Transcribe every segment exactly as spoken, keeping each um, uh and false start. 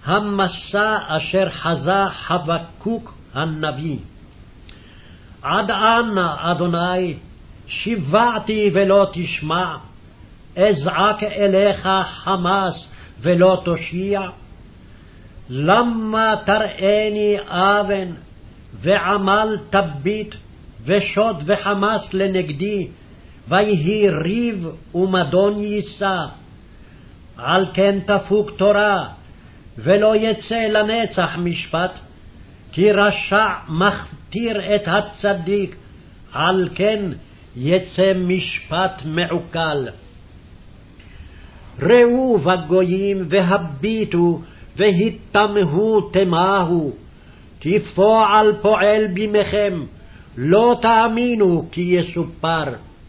המסע אשר חזה חבקוק הנביא. עד אנה, אדוני, שיוועתי ולא תשמע, אזעק אליך חמס ולא תושיע? למה תראני אבן ועמל תביט ושוד וחמס לנגדי, ויהי ריב ומדון יישא? על כן תפוק תורה ולא יצא לנצח משפט, כי רשע מכתיר את הצדיק, על כן יצא משפט מעוקל. ראו בגויים והביטו והתמהו תמהו, כי פועל פועל בימיכם, לא תאמינו כי יסופר.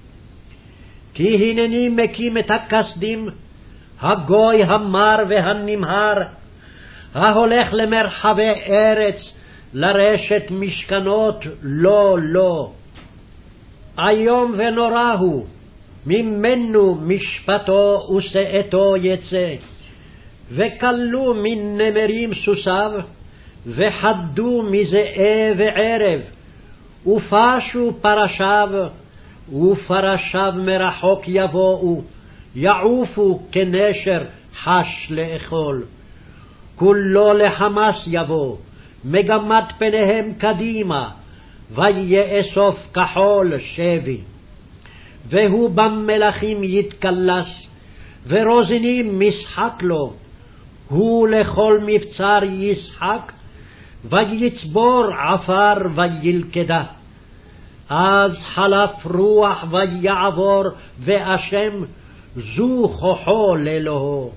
כי הנני מקים את הכסדים, הגוי המר והנמהר, ההולך למרחבי ארץ, לרשת משכנות לא לא. איום ונורא הוא, ממנו משפטו ושאתו יצא. וכלו מן נמרים סוסיו, וחדו מזאב וערב, ופשו פרשיו, ופרשיו מרחוק יבואו, יעופו כנשר חש לאכול. כולו לחמס יבוא, מגמת פניהם קדימה, ויאסוף כחול שבי. והוא במלכים יתקלס, ורוזנים משחק לו, הוא לכל מבצר ישחק, ויצבור עפר וילכדה. אז חלף רוח ויעבור, ואשם זו כוחו לאלוהו.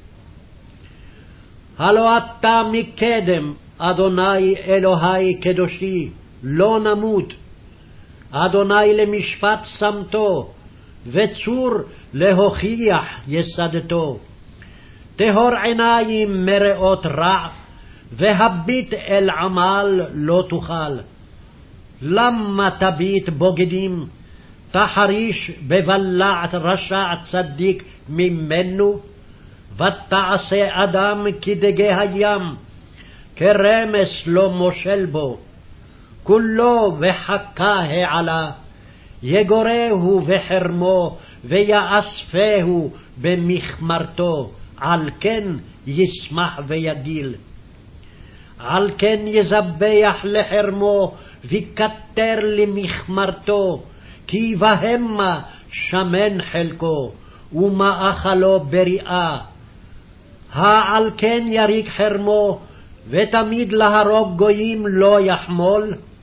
הלא אתה מקדם, אדוני אלוהי קדושי, לא נמות. אדוני למשפט שמתו, וצור להוכיח יסדתו. טהור עיניים מראות רע, והביט אל עמל לא תוכל. למה תביט בוגדים, תחריש בבלעת רשע צדיק ממנו? ותעשה אדם כדגי הים, כרמס לא מושל בו. כולו וחכה העלה, יגורהו בחרמו, ויאספהו במכמרתו, על כן ישמח ויגיל. על כן יזבח לחרמו, וכתר למכמרתו, כי בהמה שמן חלקו, ומאכלו בריאה. העל כן יריק חרמו, ותמיד להרוג גויים לא יחמול,